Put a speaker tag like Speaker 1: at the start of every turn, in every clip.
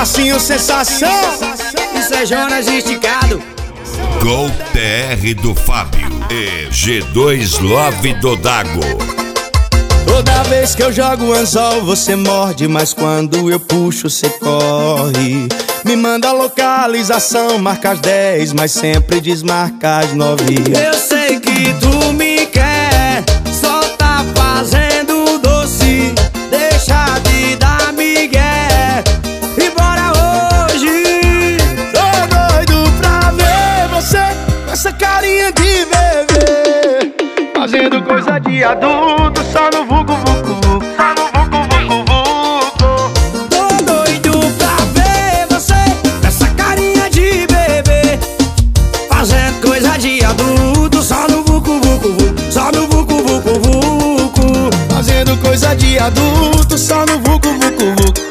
Speaker 1: Marcinho sensação.
Speaker 2: Isso é Jonas esticado.
Speaker 3: Gol TR do Fábio e G2 Love do Dago.
Speaker 1: Toda vez que eu jogo o anzol você morde, mas quando eu puxo você corre. Me manda localização, marca as 10, mas sempre desmarca as 9.
Speaker 2: Eu sei que tu me quer, só tá fazendo doce. Deixa de dar migué e bora hoje.
Speaker 1: Tô doido pra ver você com essa carinha de bebê, fazendo coisa de adulto, só no vucu vucu vucu, só no vucu vucu vucu.
Speaker 2: Tô doido pra ver você com essa carinha de bebê, fazendo coisa de adulto, só no vucu vucu vucu, só no vucu vucu vucu.
Speaker 1: Fazendo coisa de adulto, só no vucu vucu vucu.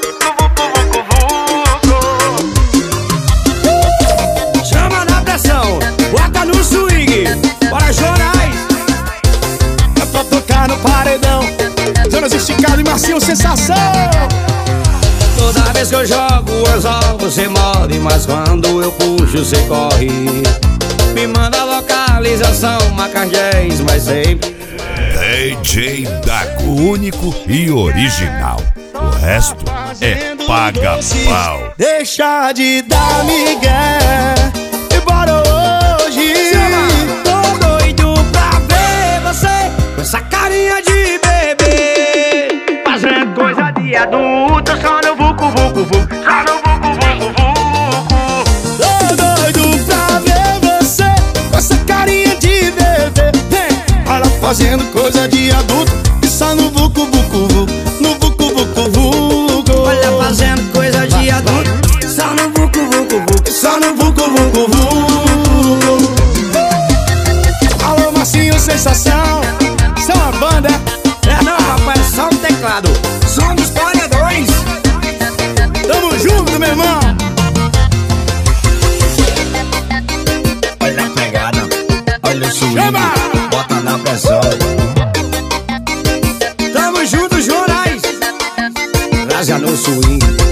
Speaker 2: Chama na pressão, bota no swing, bora Jonas.
Speaker 1: É pra tocar no paredão, Jonas esticado e Marcinho sensação.
Speaker 2: Toda vez que eu jogo o anzol você morde, mas quando eu puxo você corre. Me manda localização, marca 10, mas sempre
Speaker 3: DJ Dago, único e original. O resto é paga-pau.
Speaker 1: Deixa de dar migué e bora hoje.
Speaker 2: tô doido pra ver você com essa carinha de bebê, fazendo coisa de adulto, só no vucu vucu vucu, só no vucu vucu vucu.
Speaker 1: Tô doido pra ver você com essa carinha de bebê. Olha, fazendo coisa de adulto e só no vucu vucu vucu, no vucu vucu vucu.
Speaker 2: Olha, fazendo coisa de adulto, só no vucu vucu vucu,
Speaker 1: Só no vucu vucu vucu. Alô, Marcinho sensação. São a banda.
Speaker 2: É não, rapaz, é só um teclado. Som dos paredões.
Speaker 1: Tamo junto, meu irmão.
Speaker 2: Olha a pegada, olha o swing,
Speaker 1: Chama!
Speaker 2: bota na pressão. Tamo junto, Jonas. Rasga no swing.